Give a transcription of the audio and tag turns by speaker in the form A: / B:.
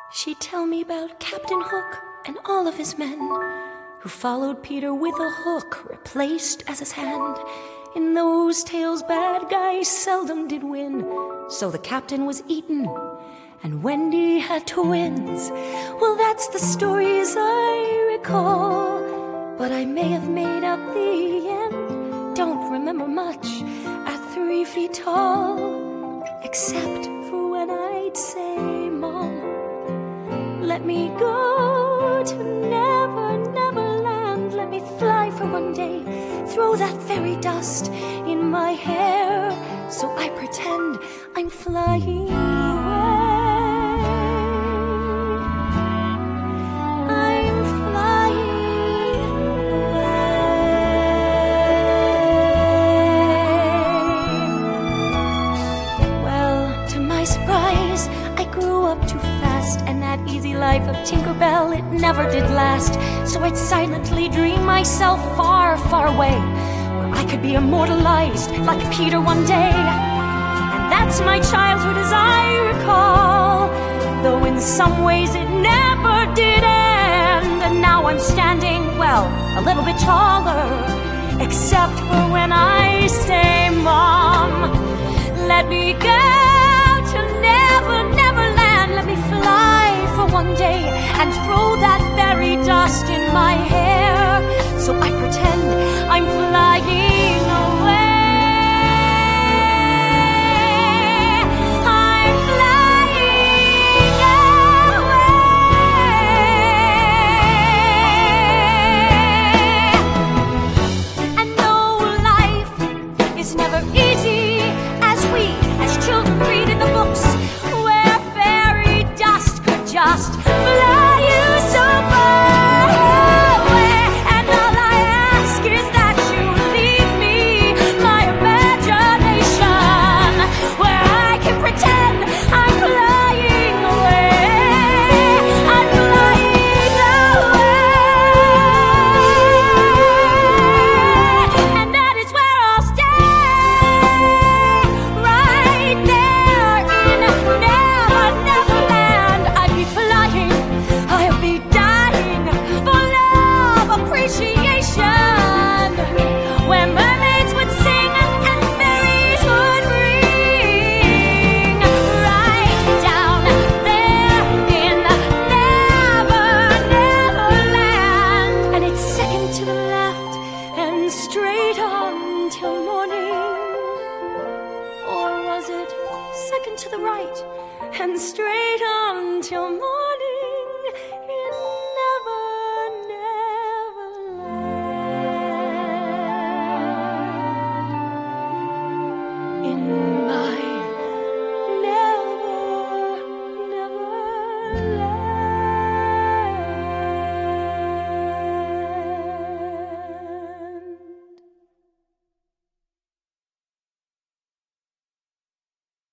A: She'd tell me about Captain Hook and all of his men, who followed Peter with a hook replaced as his hand. In those tales bad guys seldom did win, so the captain was eaten, and Wendy had twins. Well, that's the stories I recall, but I may have made up the end. Don't remember much at 3 feet tall, except for when I'd say, Mom, let me go to Neverland. Let me fly for one day, throw that fairy dust in my hair, so I pretend I'm flying away. I'm flying away. Well, to my surprise, I grew up too fast, and that easy life of Tinkerbell, it never did last. So I'd silently dream myself far, far away, where I could be immortalized like Peter one day. And that's my childhood as I recall, though in some ways it never did end. And now I'm standing, well, a little bit taller, except for when I say, Mom, let me go to Neverland. Let me fly for one day and throw that fairy dust in my hair, so I pretend I'm flying away. I'm flying away. And no, life is never easy, as children read in the books, where fairy dust could just fly you so far away. And all I ask is that you leave me my imagination, where I can pretend I'm flying away. I'm flying away. And that is where I'll stay, right there in Neverland. I'd be flying, I'll be dying for love, appreciation, where mermaids would sing and fairies would ring, right down there in Neverland. And it's second to the left and straight on till morning. Or was it second to the right and straight on till morning?